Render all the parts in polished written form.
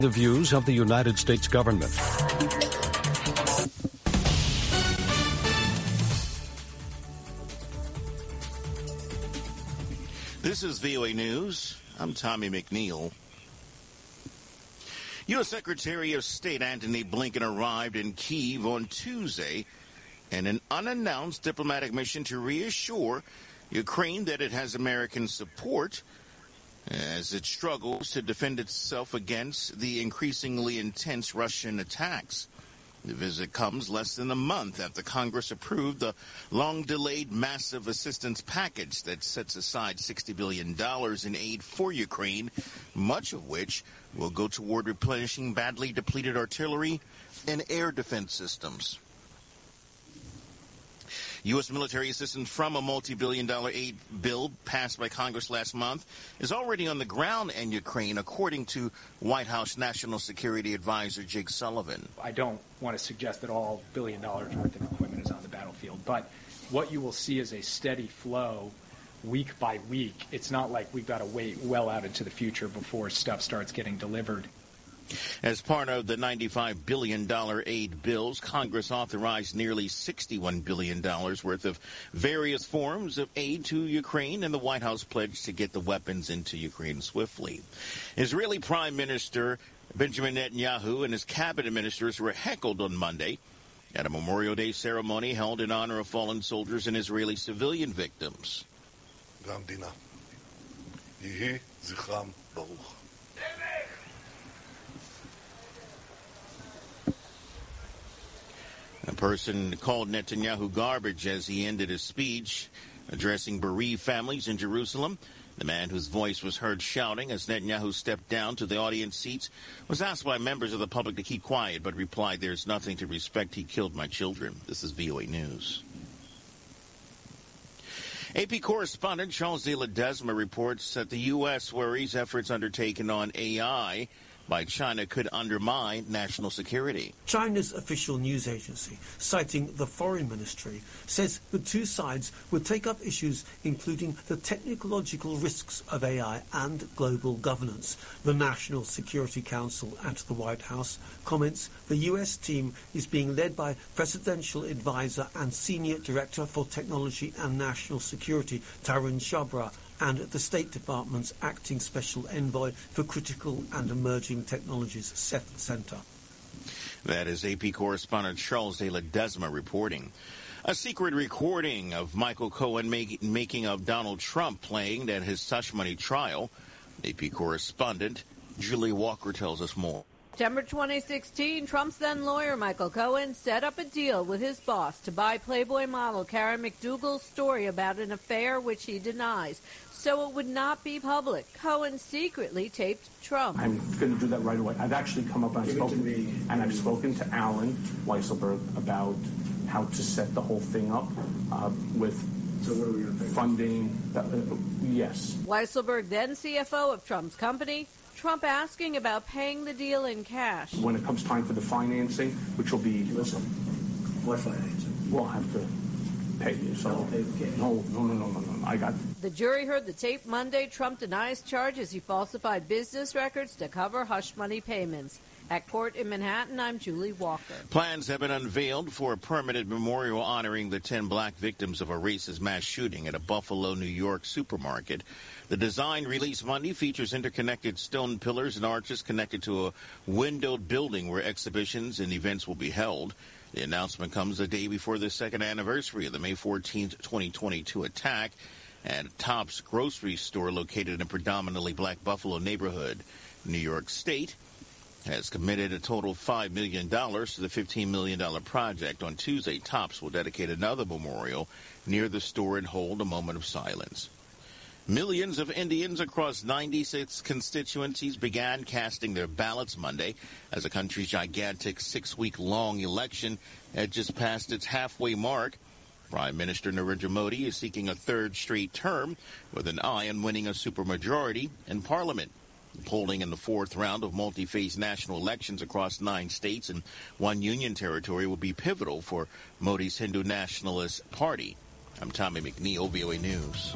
The views of the United States government. This is VOA News. I'm Tommy McNeil. U.S. Secretary of State Antony Blinken arrived in Kyiv on Tuesday in an unannounced diplomatic mission to reassure Ukraine that it has American support as it struggles to defend itself against the increasingly intense Russian attacks. The visit comes less than a month after Congress approved the long-delayed massive assistance package that sets aside $60 billion in aid for Ukraine, much of which will go toward replenishing badly depleted artillery and air defense systems. U.S. military assistance from a multi-billion-dollar aid bill passed by Congress last month is already on the ground in Ukraine, according to White House National Security Advisor Jake Sullivan. I don't want to suggest that all $1 billion worth of equipment is on the battlefield, but what you will see is a steady flow week by week. It's not like we've got to wait well out into the future before stuff starts getting delivered. As part of the $95 billion aid bills, Congress authorized nearly $61 billion worth of various forms of aid to Ukraine, and the White House pledged to get the weapons into Ukraine swiftly. Israeli Prime Minister Benjamin Netanyahu and his cabinet ministers were heckled on Monday at a Memorial Day ceremony held in honor of fallen soldiers and Israeli civilian victims. A person called Netanyahu garbage as he ended his speech, addressing bereaved families in Jerusalem. The man whose voice was heard shouting as Netanyahu stepped down to the audience seats was asked by members of the public to keep quiet, but replied, "There's nothing to respect. He killed my children." This is VOA News. AP correspondent Charles de Ledesma reports that the U.S. worries efforts undertaken on AI by China could undermine national security. China's official news agency, citing the foreign ministry, says the two sides would take up issues including the technological risks of AI and global governance. The National Security Council at the White House comments the U.S. team is being led by Presidential Advisor and Senior Director for Technology and National Security, Tarun Chhabra, and the State Department's Acting Special Envoy for Critical and Emerging Technologies, Seth Center. That is AP correspondent Charles de Ledesma reporting. A secret recording of Michael Cohen making of Donald Trump playing at his hush money trial. AP correspondent Julie Walker tells us more. September 2016, Trump's then lawyer Michael Cohen set up a deal with his boss to buy Playboy model Karen McDougal's story about an affair which he denies, so it would not be public. Cohen secretly taped Trump. I'm going to do that right away. I've actually come up and I've spoken to Alan Weisselberg about how to set the whole thing up with funding. Yes. Weisselberg, then CFO of Trump's company. Trump asking about paying the deal in cash. When it comes time for the financing, which will be... Listen, what financing? We'll have to pay you. So no. I got... The jury heard the tape Monday. Trump denies charges. He falsified business records to cover hush money payments. At court in Manhattan, I'm Julie Walker. Plans have been unveiled for a permanent memorial honoring the 10 black victims of a racist mass shooting at a Buffalo, New York supermarket. The design released Monday features interconnected stone pillars and arches connected to a windowed building where exhibitions and events will be held. The announcement comes a day before the second anniversary of the May 14, 2022 attack at Tops grocery store located in a predominantly black Buffalo neighborhood. New York State has committed a total of $5 million to the $15 million project. On Tuesday, Tops will dedicate another memorial near the store and hold a moment of silence. Millions of Indians across 96 constituencies began casting their ballots Monday as the country's gigantic 6-week-long election had just passed its halfway mark. Prime Minister Narendra Modi is seeking a third straight term with an eye on winning a supermajority in Parliament. Polling in the fourth round of multi-phase national elections across 9 states and 1 union territory will be pivotal for Modi's Hindu Nationalist Party. I'm Tommy McNeil, VOA News.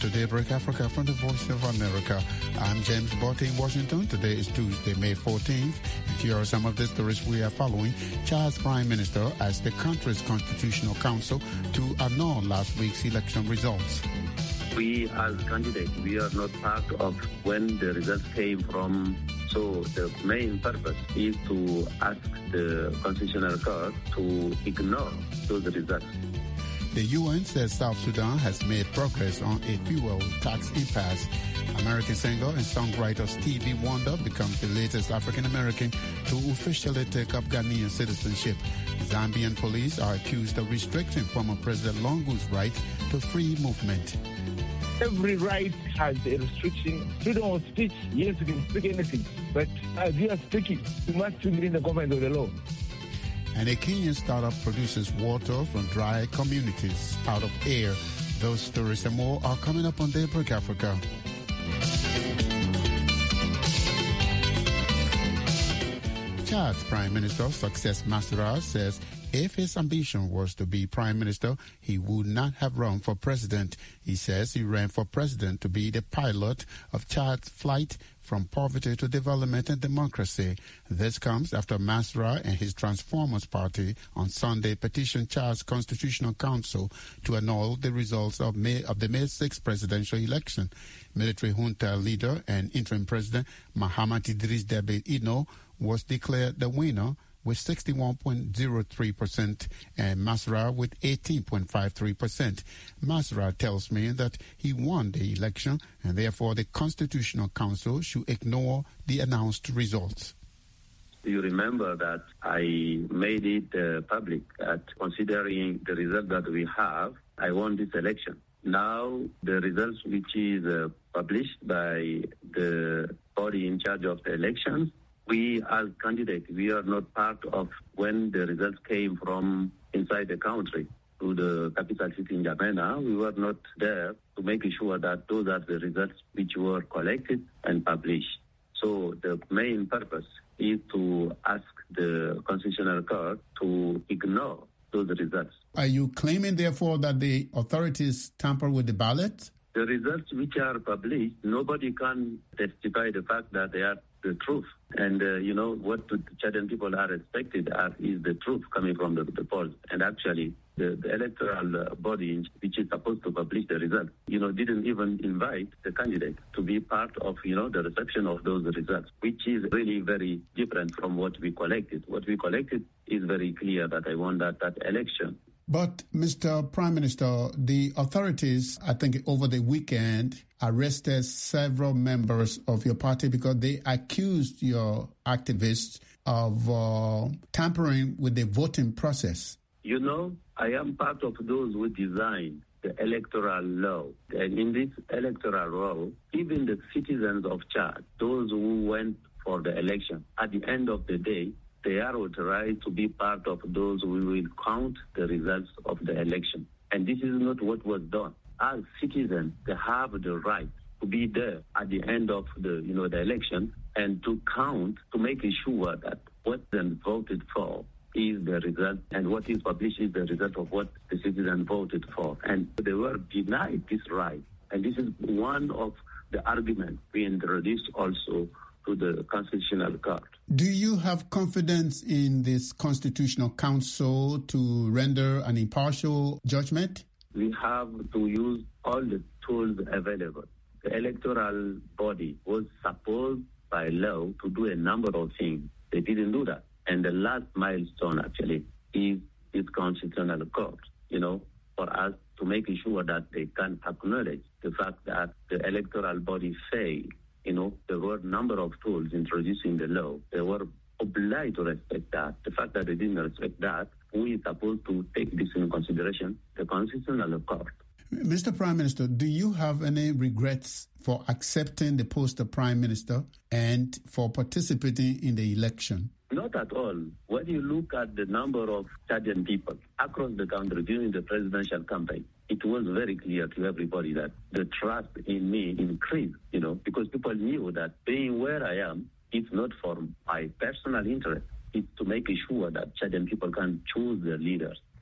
to Daybreak Africa from the Voice of America. I'm James Botti in Washington. Today is Tuesday, May 14th. And here are some of the stories we are following. Chad's Prime Minister asked the country's Constitutional Council to annul last week's election results. We as candidates, we are not part of when the results came from. So the main purpose is to ask the Constitutional Court to ignore those results. The UN says South Sudan has made progress on a fuel tax impasse. American singer and songwriter Stevie Wonder becomes the latest African-American to officially take up Ghanaian citizenship. Zambian police are accused of restricting former President Lungu's right to free movement. Every right has a restriction. Freedom of speech, yes, you can speak anything. But as you are speaking, you must be within the government of the law. And a Kenyan startup produces water from dry communities out of air. Those stories and more are coming up on Daybreak Africa. Chad's Prime Minister, Success Masra, says if his ambition was to be Prime Minister, he would not have run for president. He says he ran for president to be the pilot of Chad's flight from poverty to development and democracy. This comes after Masra and his Transformers Party on Sunday petitioned Chad's Constitutional Council to annul the results of the May 6th presidential election. Military junta leader and interim president Mahamat Idris Deby Itno was declared the winner with 61.03% and Masra with 18.53%. Masra tells me that he won the election and therefore the Constitutional Council should ignore the announced results. You remember that I made it public that considering the result that we have, I won this election. Now, the results which is published by the body in charge of the elections, we as candidates, we are not part of when the results came from inside the country to the capital city in N'Djamena. We were not there to make sure that those are the results which were collected and published. So the main purpose is to ask the Constitutional Court to ignore those results. Are you claiming, therefore, that the authorities tamper with the ballot? The results which are published, nobody can testify the fact that they are the truth. And, what the Chadian people are expected is the truth coming from the polls. And actually, the electoral body, which is supposed to publish the results, didn't even invite the candidate to be part of, the reception of those results, which is really very different from what we collected. What we collected is very clear that I won that election. But, Mr. Prime Minister, the authorities, I think over the weekend, arrested several members of your party because they accused your activists of tampering with the voting process. I am part of those who designed the electoral law. And in this electoral law, even the citizens of Chad, those who went for the election, at the end of the day, they are authorized to be part of those who will count the results of the election. And this is not what was done. As citizens, they have the right to be there at the end of the election and to count, to make sure that what they voted for is the result, and what is published is the result of what the citizens voted for. And they were denied this right. And this is one of the arguments we introduced also to the Constitutional Court. Do you have confidence in this Constitutional Council to render an impartial judgment? We have to use all the tools available. The electoral body was supposed by law to do a number of things. They didn't do that. And the last milestone actually is Constitutional Court, for us to make sure that they can acknowledge the fact that the electoral body failed. There were a number of tools introducing the law. They were obliged to respect that. The fact that they didn't respect that, we are supposed to take this into consideration, the Constitutional Court. Mr. Prime Minister, do you have any regrets for accepting the post of Prime Minister and for participating in the election? Not at all. When you look at the number of Chadian people across the country during the presidential campaign, it was very clear to everybody that the trust in me increased, because people knew that being where I am is not for my personal interest. It's to make sure that Chadian people can choose their leaders.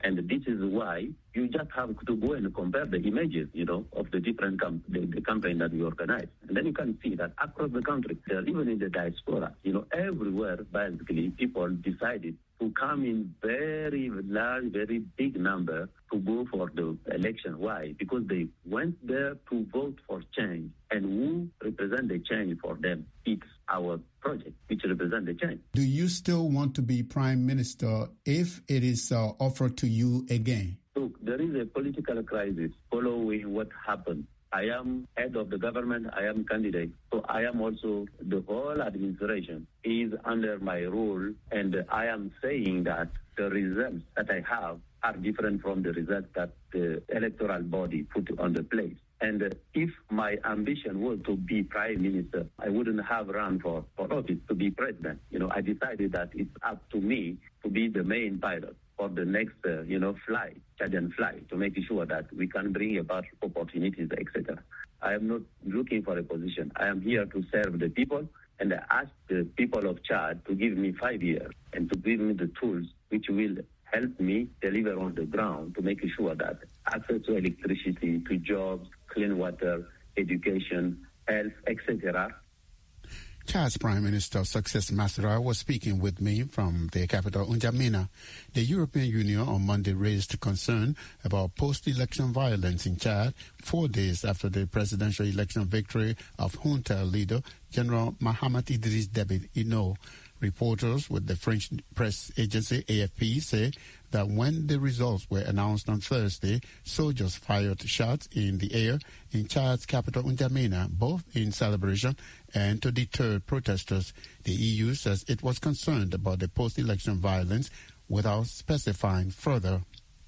And this is why you just have to go and compare the images, of the different the campaign that we organize. And then you can see that across the country, even in the diaspora, everywhere, basically, people decided to come in very large, very big number to go for the election. Why? Because they went there to vote for change. And who represent the change for them? It's our project, which represents the change. Do you still want to be prime minister if it is offered to you again? Look, there is a political crisis following what happened. I am head of the government, I am candidate, so I am also, the whole administration is under my rule, and I am saying that the results that I have are different from the results that the electoral body put on the place. And if my ambition was to be prime minister, I wouldn't have run for office to be president. I decided that it's up to me to be the main pilot for the next, Chadian flight, to make sure that we can bring about opportunities, etc. I am not looking for a position. I am here to serve the people, and I ask the people of Chad to give me 5 years and to give me the tools which will help me deliver on the ground to make sure that access to electricity, to jobs, clean water, education, health, etc. Chad's Prime Minister Success Masra was speaking with me from the capital, N'Djamena. The European Union on Monday raised concern about post-election violence in Chad 4 days after the presidential election victory of junta leader General Mahamat Idriss Déby Itno. Reporters with the French press agency AFP say that when the results were announced on Thursday, soldiers fired shots in the air in Chad's capital, N'Djamena, both in celebration and to deter protesters. The EU says it was concerned about the post-election violence without specifying further.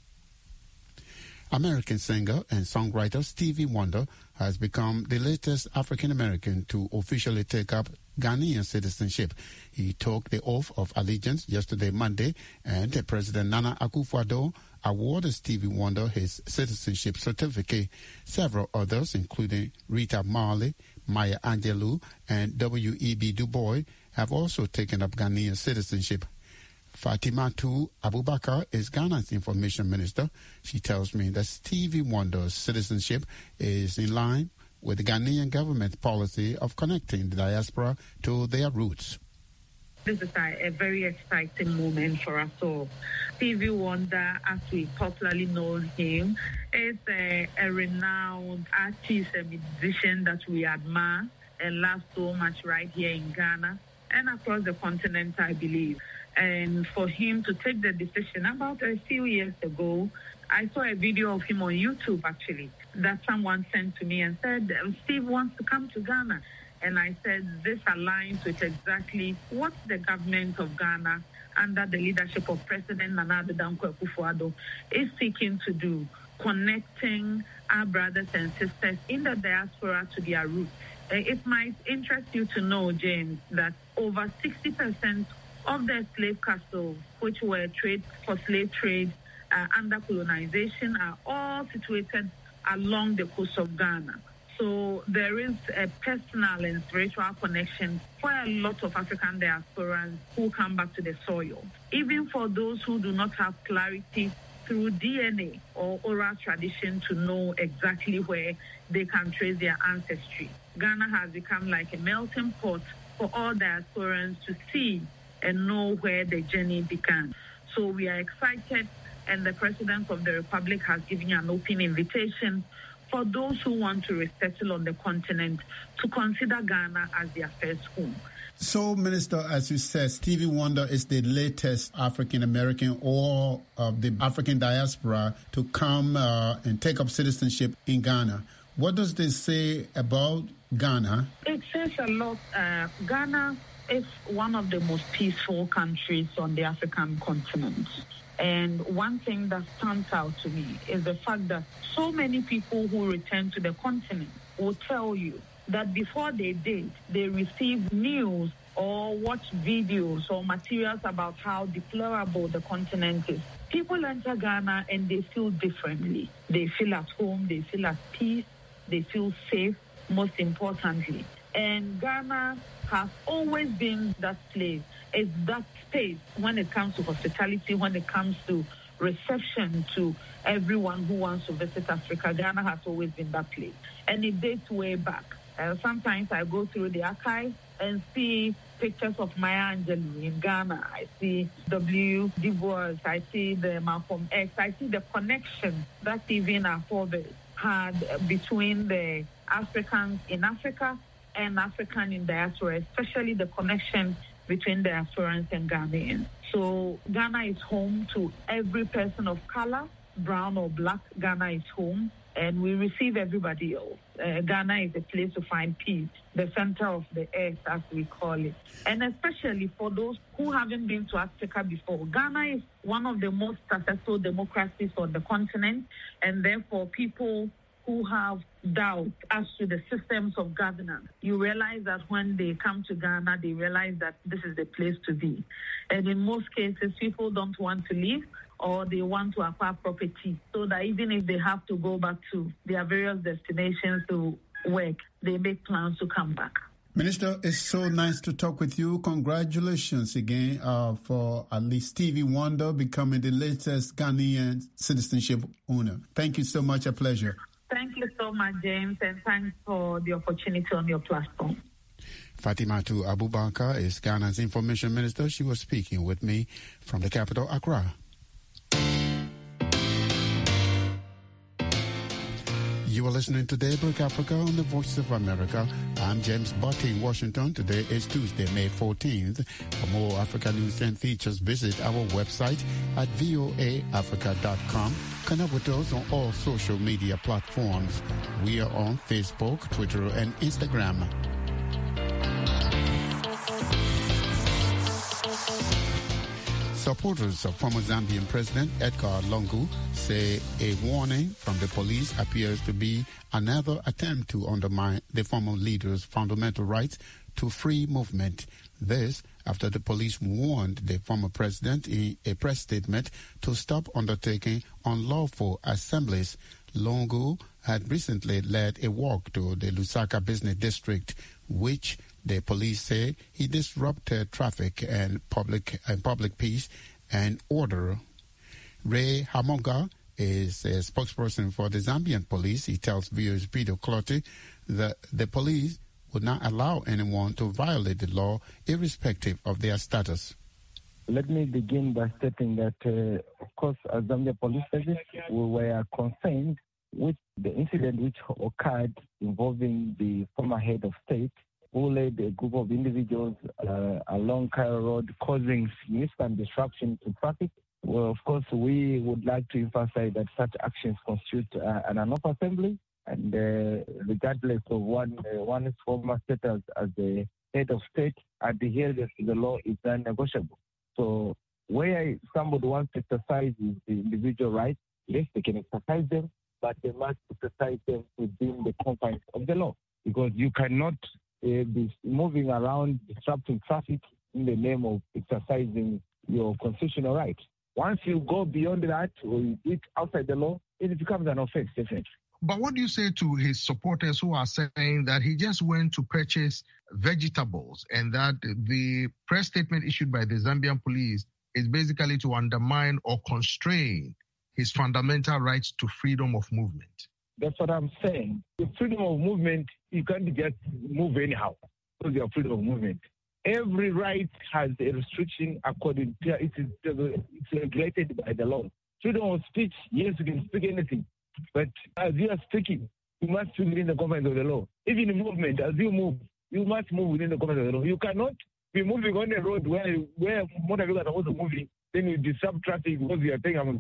American singer and songwriter Stevie Wonder has become the latest African-American to officially take up Ghanaian citizenship. He took the oath of allegiance yesterday, Monday, and President Nana Akufo-Addo awarded Stevie Wonder his citizenship certificate. Several others, including Rita Marley, Maya Angelou, and W.E.B. Du Bois, have also taken up Ghanaian citizenship. Fatimatu Abubakar is Ghana's information minister. She tells me that Stevie Wonder's citizenship is in line with the Ghanaian government's policy of connecting the diaspora to their roots. This is a very exciting moment for us all. Stevie Wonder, as we popularly know him, is a renowned artist and musician that we admire and love so much right here in Ghana and across the continent, I believe. And for him to take the decision about a few years ago, I saw a video of him on YouTube, actually, that someone sent to me and said, Steve wants to come to Ghana. And I said, this aligns with exactly what the government of Ghana, under the leadership of President Nana Addo Akufo-Addo, is seeking to do, connecting our brothers and sisters in the diaspora to their roots. It might interest you to know, James, that over 60% of the slave castles, which were for slave trade under colonization, are all situated along the coast of Ghana. So there is a personal and spiritual connection for a lot of African diasporans who come back to the soil. Even for those who do not have clarity through DNA or oral tradition to know exactly where they can trace their ancestry, Ghana has become like a melting pot for all diasporans to see and know where the journey began. So we are excited, and the President of the Republic has given an open invitation for those who want to resettle on the continent to consider Ghana as their first home. So, Minister, as you said, Stevie Wonder is the latest African-American or the African diaspora to come and take up citizenship in Ghana. What does this say about Ghana? It says a lot. Ghana is one of the most peaceful countries on the African continent. And one thing that stands out to me is the fact that so many people who return to the continent will tell you that before they did, they received news or watched videos or materials about how deplorable the continent is. People enter Ghana and they feel differently. They feel at home, they feel at peace, they feel safe, most importantly. And Ghana has always been that place. It's that space when it comes to hospitality, when it comes to reception to everyone who wants to visit Africa. Ghana has always been that place. And it dates way back. Sometimes I go through the archives and see pictures of Maya Angelou in Ghana. I see W. Du Bois. I see the Malcolm X. I see the connection that even our fathers had between the Africans in Africa and African in diaspora, especially the connection between diasporans and Ghanaians. So Ghana is home to every person of color, brown or black. Ghana is home, and we receive everybody else. Ghana is a place to find peace, the center of the earth, as we call it. And especially for those who haven't been to Africa before, Ghana is one of the most successful democracies on the continent, and therefore people who have doubt as to the systems of governance, you realize that when they come to Ghana, they realize that this is the place to be. And in most cases, people don't want to leave, or they want to acquire property, so that even if they have to go back to their various destinations to work, they make plans to come back. Minister, it's so nice to talk with you. Congratulations again for at least Stevie Wonder becoming the latest Ghanaian citizenship owner. Thank you so much. A pleasure. Thank you so much, James, and thanks for the opportunity on your platform. Fatimatu Abubakar is Ghana's information minister. She was speaking with me from the capital, Accra. You are listening to Daybreak Africa on the Voice of America. I'm James Botti in Washington. Today is Tuesday, May 14th. For more Africa news and features, visit our website at voaafrica.com. Connect with us on all social media platforms. We are on Facebook, Twitter, and Instagram. Supporters of former Zambian President Edgar Lungu say a warning from the police appears to be another attempt to undermine the former leader's fundamental rights to free movement. This after the police warned the former president in a press statement to stop undertaking unlawful assemblies. Lungu had recently led a walk to the Lusaka business district, which the police say he disrupted traffic and public peace and order. Ray Hamonga is a spokesperson for the Zambian police. He tells viewers Peter Clottey that the police would not allow anyone to violate the law irrespective of their status. Let me begin by stating that, of course, as Zambia Police Service, we were concerned with the incident which occurred involving the former head of state, who led a group of individuals along Cairo Road, causing significant disruption to traffic. Well, of course, we would like to emphasize that such actions constitute an unlawful assembly, and regardless of one's former status as the head of state, adherence to the law is non-negotiable. So where somebody wants to exercise his individual rights, yes, they can exercise them, but they must exercise them within the confines of the law, because you cannot be moving around disrupting traffic in the name of exercising your constitutional right. Once you go beyond that or you do it outside the law, it becomes an offense, definitely. But what do you say to his supporters who are saying that he just went to purchase vegetables and that the press statement issued by the Zambian police is basically to undermine or constrain his fundamental rights to freedom of movement? That's what I'm saying. The freedom of movement, you can't just move anyhow because you have freedom of movement. Every right has a restriction according to it's regulated by the law. Freedom of speech, yes, you can speak anything. But as you are speaking, you must speak within the confines of the law. Even in movement, as you move, you must move within the confines of the law. You cannot be moving on a road where motor vehicles are also moving, then you disrupt traffic because you are saying I'm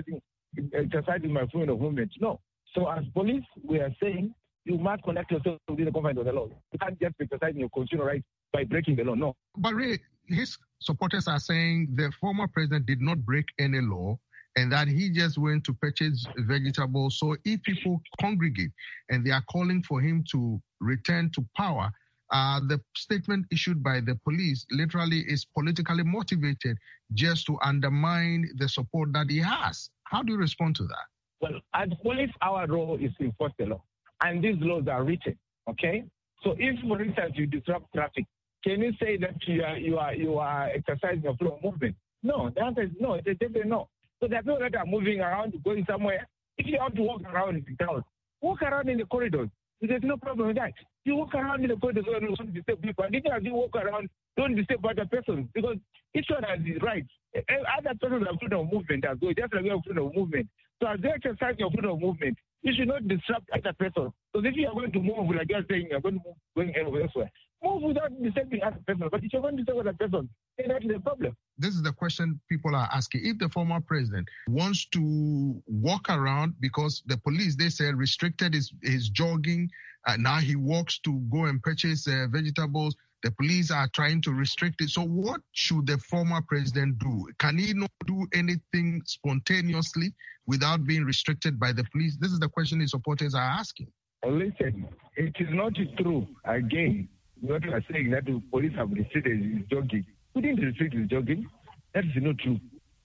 exercising my freedom of movement. No. So as police, we are saying you must conduct yourself within the confines of the law. You can't just exercise your constitutional rights by breaking the law. No. But Ray, his supporters are saying the former president did not break any law and that he just went to purchase vegetables. So if people congregate and they are calling for him to return to power, the statement issued by the police literally is politically motivated just to undermine the support that he has. How do you respond to that? Well, as police, our role is to enforce the law. And these laws are written, okay? So if, for instance, you disrupt traffic, can you say that you are exercising your freedom of movement? No, the answer is no. It's definitely no. So there are people that are moving around, going somewhere. If you have to walk around in the town, walk around in the corridors. There's no problem with that. You walk around in the corridors and you don't disturb people. And even as you walk around, don't disturb other persons because each one has his rights. Other persons have freedom of movement as well, just like we have freedom of movement. So as they exercise your freedom of movement, you should not disrupt other persons. Because if you are going to move, like you're saying, you're going to move going elsewhere, move without disturbing other persons. But if you're going to disturb other persons, then that is a problem. This is the question people are asking. If the former president wants to walk around because the police, they say, restricted his jogging, now he walks to go and purchase vegetables, the police are trying to restrict it. So what should the former president do? Can he not do anything spontaneously without being restricted by the police? This is the question his supporters are asking. Listen, it is not true. Again, what you are saying that the police have restricted his jogging. Who didn't restrict his jogging? That is not true.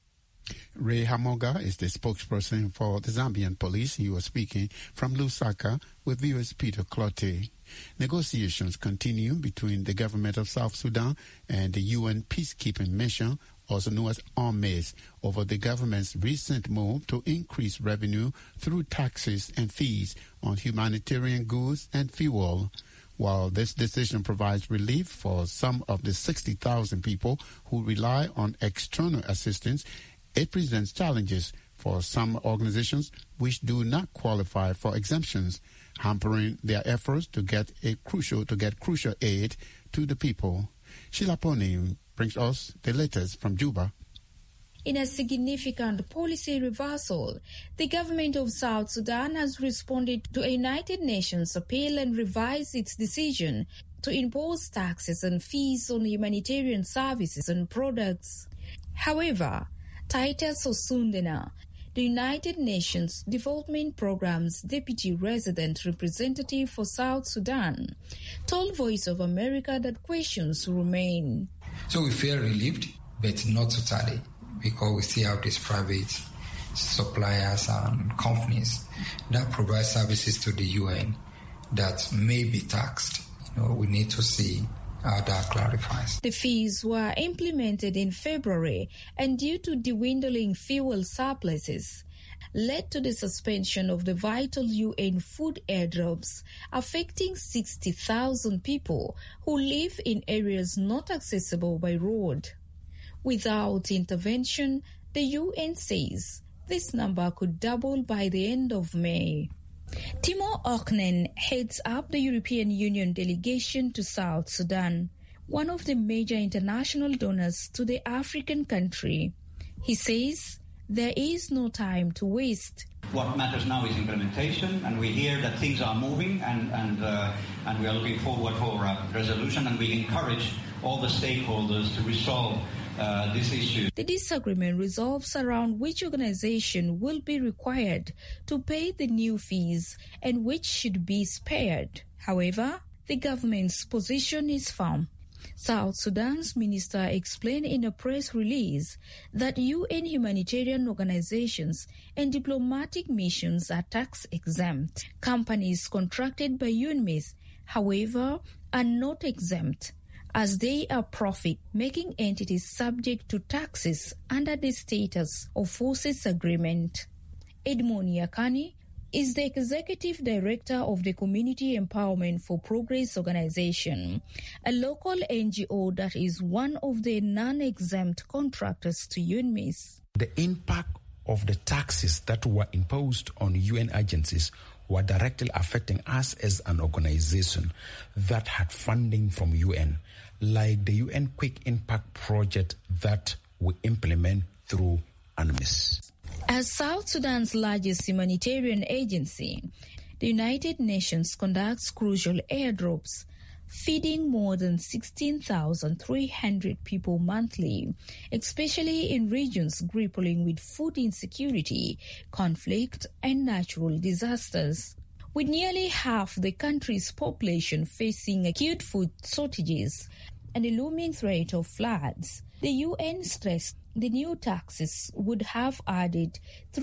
Ray Hamoga is the spokesperson for the Zambian police. He was speaking from Lusaka with viewers Peter Clotte. Negotiations continue between the government of South Sudan and the UN peacekeeping mission, also known as UNMISS, over the government's recent move to increase revenue through taxes and fees on humanitarian goods and fuel. While this decision provides relief for some of the 60,000 people who rely on external assistance, it presents challenges for some organizations which do not qualify for exemptions, hampering their efforts to get crucial aid to the people. Sheila Pony brings us the latest from Juba. In a significant policy reversal, the government of South Sudan has responded to a United Nations appeal and revised its decision to impose taxes and fees on humanitarian services and products. However, Titus Osundena, the United Nations Development Programme's Deputy Resident Representative for South Sudan, told Voice of America that questions remain. So we feel relieved, but not totally, because we still have these private suppliers and companies that provide services to the UN that may be taxed. We need to see how that clarifies. The fees were implemented in February and due to dwindling fuel surpluses, led to the suspension of the vital UN food airdrops, affecting 60,000 people who live in areas not accessible by road. Without intervention, the UN says this number could double by the end of May. Timo Oknen heads up the European Union delegation to South Sudan, one of the major international donors to the African country. He says there is no time to waste. What matters now is implementation, and we hear that things are moving, and we are looking forward for a resolution, and we encourage all the stakeholders to resolve this issue. The disagreement resolves around which organization will be required to pay the new fees and which should be spared. However, the government's position is firm. South Sudan's minister explained in a press release that UN humanitarian organizations and diplomatic missions are tax-exempt. Companies contracted by UNMISS, however, are not exempt, as they are profit-making entities subject to taxes under the Status of Forces Agreement. Edmond Yakani is the executive director of the Community Empowerment for Progress organization, a local NGO that is one of the non-exempt contractors to UNMISS. The impact of the taxes that were imposed on UN agencies were directly affecting us as an organization that had funding from UN, like the UN Quick Impact Project that we implement through UNMISS. As South Sudan's largest humanitarian agency, the United Nations conducts crucial airdrops, feeding more than 16,300 people monthly, especially in regions grappling with food insecurity, conflict, and natural disasters. With nearly half the country's population facing acute food shortages and a looming threat of floods, the UN stressed the new taxes would have added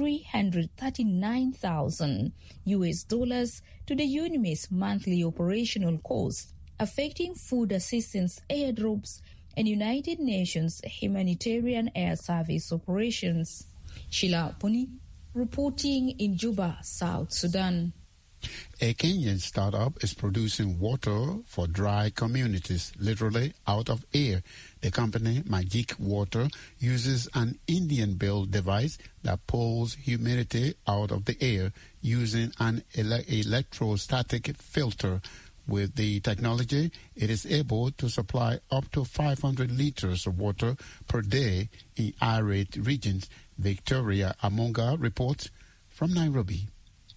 $339,000 to the UNMISS monthly operational cost, affecting food assistance airdrops and United Nations humanitarian air service operations. Sheila Puni, reporting in Juba, South Sudan. A Kenyan startup is producing water for dry communities, literally out of air. The company, Magic Water, uses an Indian-built device that pulls humidity out of the air using an electrostatic filter. With the technology, it is able to supply up to 500 liters of water per day in arid regions. Victoria Amunga reports from Nairobi.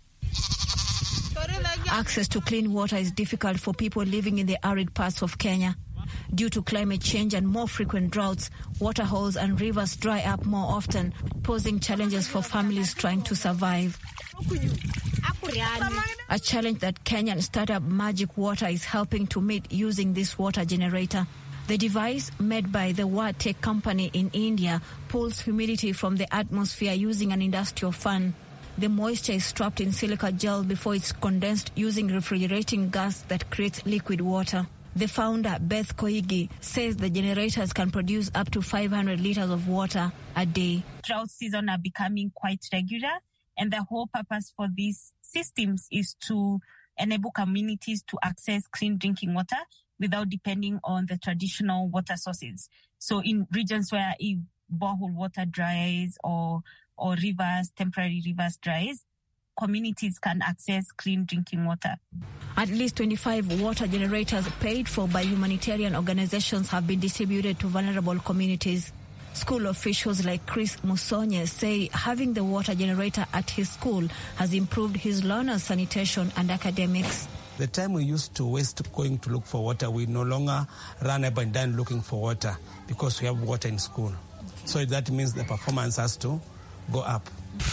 Access to clean water is difficult for people living in the arid parts of Kenya. Due to climate change and more frequent droughts, water holes and rivers dry up more often, posing challenges for families trying to survive. A challenge that Kenyan startup Magic Water is helping to meet using this water generator. The device, made by the Watech company in India, pulls humidity from the atmosphere using an industrial fan. The moisture is trapped in silica gel before it's condensed using refrigerating gas that creates liquid water. The founder, Beth Koigi, says the generators can produce up to 500 liters of water a day. Drought season are becoming quite regular, and the whole purpose for these systems is to enable communities to access clean drinking water without depending on the traditional water sources. So in regions where borehole water dries or rivers, temporary rivers dries, communities can access clean drinking water. At least 25 water generators paid for by humanitarian organizations have been distributed to vulnerable communities. School officials like Chris Musonye say having the water generator at his school has improved his learners' sanitation and academics. The time we used to waste going to look for water, we no longer run up and down looking for water because we have water in school. So that means the performance has to go up.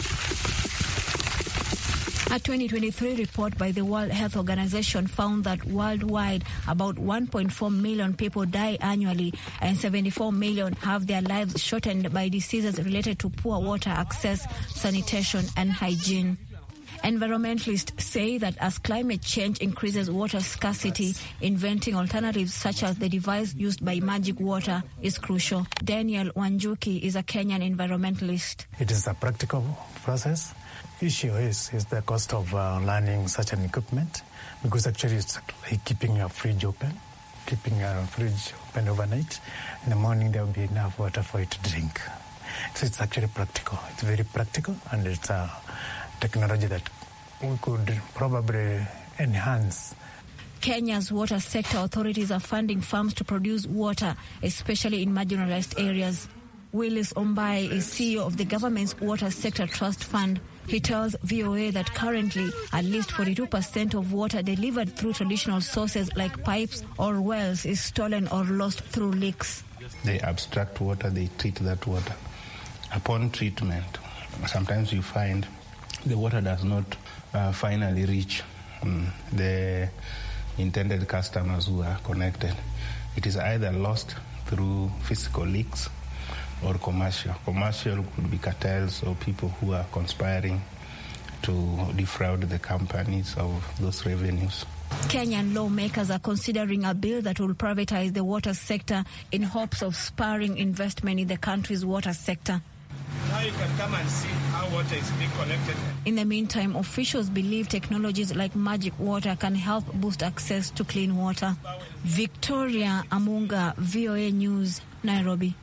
A 2023 report by the World Health Organization found that worldwide about 1.4 million people die annually and 74 million have their lives shortened by diseases related to poor water access, sanitation and hygiene. Environmentalists say that as climate change increases water scarcity, inventing alternatives such as the device used by Magic Water is crucial. Daniel Wanjuki is a Kenyan environmentalist. It is a practical process. Issue is the cost of learning such an equipment, because actually it's like keeping a fridge open overnight. In the morning there will be enough water for you to drink. So it's actually practical. It's very practical, and it's a technology that we could probably enhance. Kenya's water sector authorities are funding farms to produce water, especially in marginalized areas. Willis Ombai is CEO of the government's Water Sector Trust Fund. He tells VOA that currently at least 42% of water delivered through traditional sources like pipes or wells is stolen or lost through leaks. They abstract water, they treat that water. Upon treatment, sometimes you find the water does not finally reach the intended customers who are connected. It is either lost through physical leaks or commercial. Commercial could be cartels or people who are conspiring to defraud the companies of those revenues. Kenyan lawmakers are considering a bill that will privatize the water sector in hopes of spurring investment in the country's water sector. Now you can come and see how water is being collected. In the meantime, officials believe technologies like Magic Water can help boost access to clean water. Victoria Amunga, VOA News, Nairobi.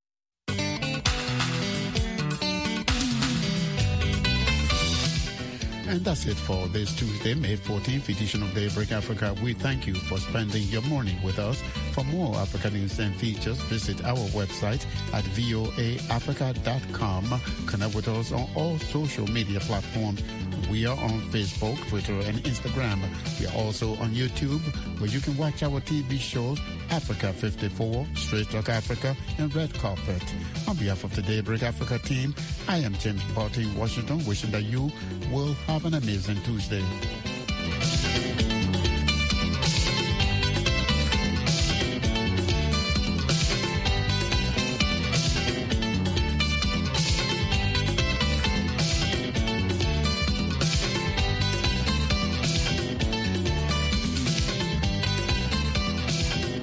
And that's it for this Tuesday, May 14th edition of Daybreak Africa. We thank you for spending your morning with us. For more Africa news and features, visit our website at voaafrica.com. Connect with us on all social media platforms. We are on Facebook, Twitter, and Instagram. We are also on YouTube, where you can watch our TV shows, Africa 54, Straight Talk Africa, and Red Carpet. On behalf of the Daybreak Africa team, I am James Barty in Washington, wishing that you will have an amazing Tuesday.